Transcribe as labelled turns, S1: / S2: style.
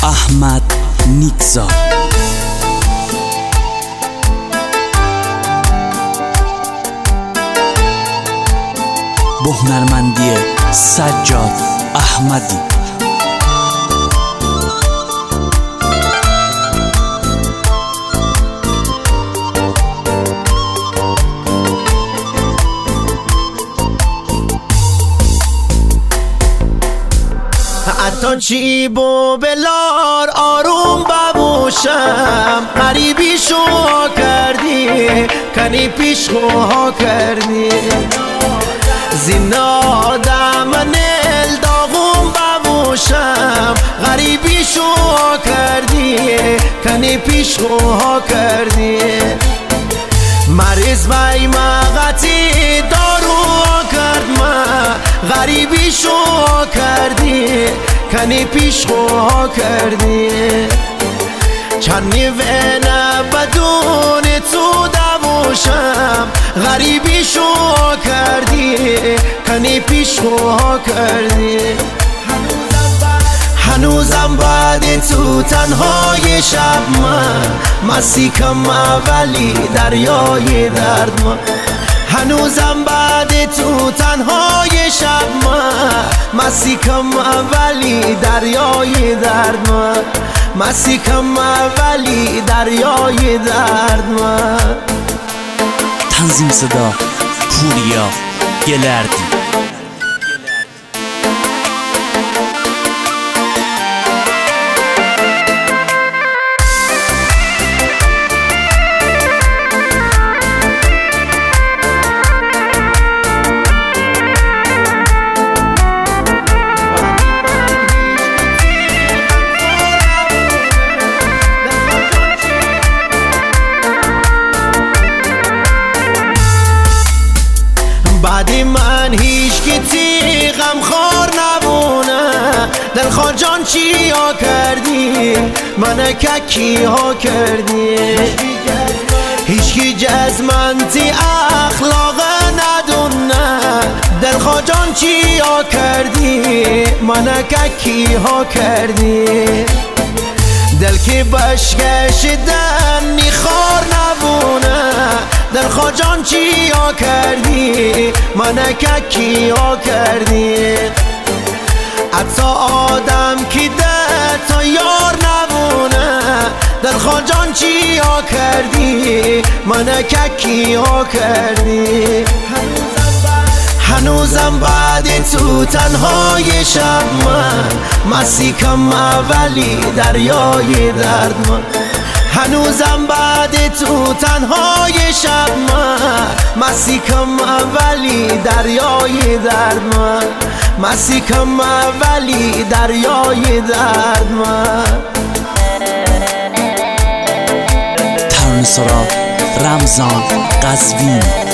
S1: احمد نیکزاد. با هنرمندی سجاد احمدی.
S2: حتی چی بو بلار آروم ببوشم، غریبی شو کردی کنی پیش خواه کردی، زینا دمنل داغون ببوشم، غریبی شو کردی کنی پیش خواه کردی، مریض بای مغتی دارو کرد ما، غریبی شو کردی کنی پیش خواه کردی، چنی وینه بدون تو دموشم، غریبی شو کردی کنی پیش خواه کردی، هنوزم بعد تو تنهای شب من مسیکم ولی دریای درد من، هنوزم بعد تو تنهای شب من مسیکم ولی دریای درد من، مسیکم ولی دریای درد من.
S1: تنظیم صدا پوریا گلردی.
S2: بعدی من هیچ کتی غمخوار نبونه، دلخواه جان چی ها کردی من کی ها کردی، هیچ کی جز من تی اخلاق ندونه، دلخواه جان چی ها کردی من کی ها کردی، دل که بشکشیدن نیخار نبونه، دلخواه جان چی ها کردی من کی ها کردی، حتی آدم که ده تا یار نبونه، دلخواه جان چی ها کردی من کی ها کردی، هنوزم بعد تو تنهای شب من مسیکم ولی دریای درد من، هنوزم بعد تو تنهای شب من مسیکم ولی دریای درد من، مسیکم ولی دریای درد من.
S1: ترانه‌سرا رمضان قزوین.